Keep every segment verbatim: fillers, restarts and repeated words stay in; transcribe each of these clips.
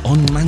الان من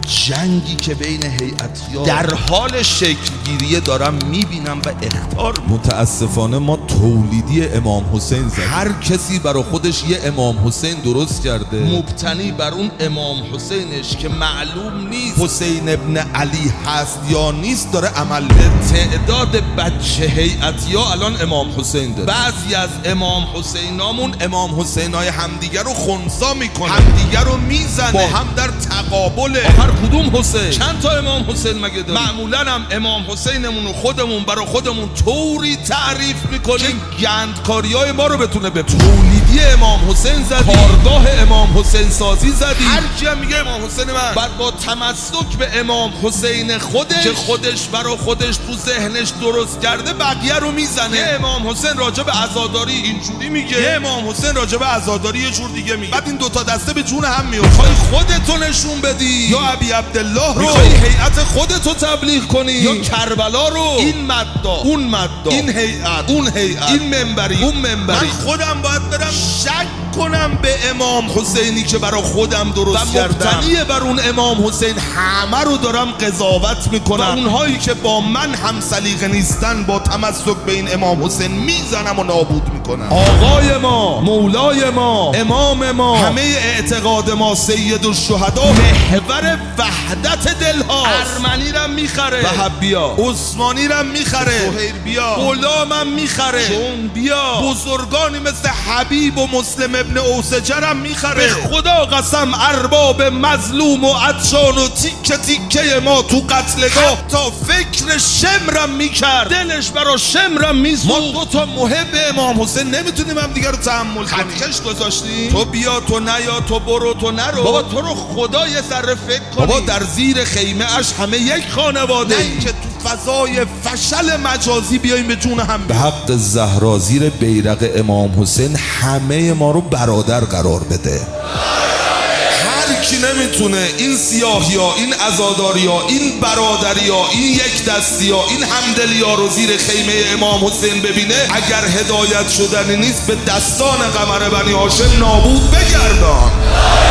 جنگی که بین هیئتی‌ها در حال شکلگیریه دارم میبینم و اخطار. متاسفانه ما تولیدی امام حسین زدیم. هر کسی برای خودش یه امام حسین درست کرده، مبتنی بر اون امام حسینش که معلوم نیست حسین ابن علی هست یا نیست داره عمل. به تعداد بچه هیئتی‌ها الان امام حسین داره. بعضی از امام حسینامون امام حسینای همدیگه رو خنثی میکنه، همدیگه رو میزنه، با هم در تقابله. هر کدوم حسین؟ چند تا امام حسین مگه داریم؟ معمولا هم امام حسینمون رو خودمون برای خودمون طوری تعریف میکنیم که گندکاریای ما رو بتونه به تولیدی امام حسین زدیم، کارگاه امام حسین سازی زدیم. هر کی هم میگه امام حسین من، بعد با تمسک به امام حسین خودش که خودش برای خودش تو ذهنش درست کرده بقیه رو میزنه. یه امام حسین راجع به عزاداری اینجوری میگه، یه امام حسین راجع به عزاداری یه جور دیگه میگه. بعد این دوتا دسته به جون هم میافتن. میخوای خودتو نشون بدی یا ابی عبدالله رو، میخوای هیئت خودتو تبلیغ کنی یا کربلا رو؟ این مدا اون مدا، این هیئت اون هیئت، این منبری اون منبری. من خودم باید برم شک کنم به امام حسینی که برای خودم درست کردم و مبتنی بر اون امام حسین همه رو دارم قضاوت میکنم. و اونهایی که با من هم سلیقه نیستن با تمسک به این امام حسین میزنم و نابود میکنم. آقای ما، مولای ما، امام ما، همه اعتقاد ما سید الشهدا محور وحدت دلها. ارمنی رم میخره، وهابیا، عثمانی رم میخره، سهیربیا، غلامم میخره، چون بیا، بزرگانی مثل حبیب و مسلم ابن اوسجرم میخره. به خدا قسم ارباب مظلوم و عطشان و تیکه تیکه ما تو قتلگاه حتی فکر شمرم میکرد، دلش برا شمرم میسوخت. ما دو تا محب امام حسین نمیتونیم هم دیگه رو تحمل کنیم. خطکش گذاشتیم، تو بیا تو نیا، تو برو تو نرو. بابا تو رو خدا یه ذره فکر کنی. بابا در زیر خیمه اش همه یک خانواده، نه که تو فضای فشل مجازی بیاییم به جون هم. به حق زهرا زیر بیرق امام حسین همه ما رو برادر قرار بده. هر کی نمیتونه این سیاهی ها، این عزاداری ها، این برادری ها، این یک دستی ها، این همدلی ها رو زیر خیمه امام حسین ببینه، اگر هدایت شدنی نیست به دستان قمر بنی هاشم نابود بگردان.